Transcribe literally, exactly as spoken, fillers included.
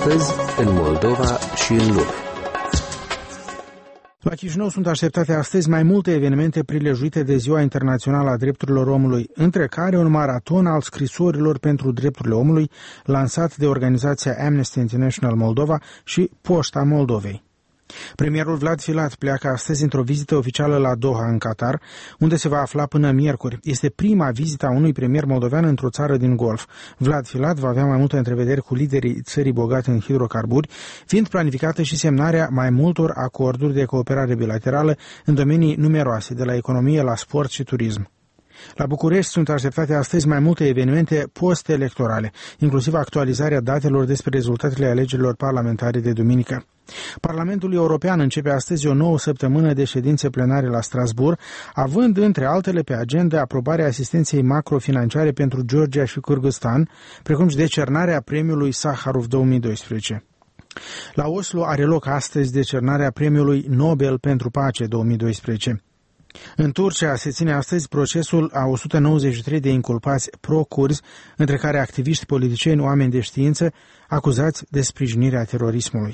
astăzi în Moldova și în lume. La Chișinău sunt așteptate astăzi mai multe evenimente prilejuite de Ziua Internațională a Drepturilor Omului, între care un maraton al scrisorilor pentru drepturile omului lansat de organizația Amnesty International Moldova și Poșta Moldovei. Premierul Vlad Filat pleacă astăzi într-o vizită oficială la Doha, în Qatar, unde se va afla până miercuri. Este prima vizită a unui premier moldovean într-o țară din Golf. Vlad Filat va avea mai multe întrevederi cu liderii țării bogate în hidrocarburi, fiind planificată și semnarea mai multor acorduri de cooperare bilaterală în domenii numeroase, de la economie la sport și turism. La București sunt așteptate astăzi mai multe evenimente post-electorale, inclusiv actualizarea datelor despre rezultatele alegerilor parlamentare de duminică. Parlamentul European începe astăzi o nouă săptămână de ședințe plenare la Strasbourg, având între altele pe agenda aprobarea asistenței macrofinanciare pentru Georgia și Kârgâzstan, precum și decernarea premiului Saharov două mii doisprezece. La Oslo are loc astăzi decernarea premiului Nobel pentru Pace două mii doisprezece. În Turcia se ține astăzi procesul a o sută nouăzeci și trei de inculpați pro-kurzi, între care activiști politicieni, oameni de știință, acuzați de sprijinirea terorismului.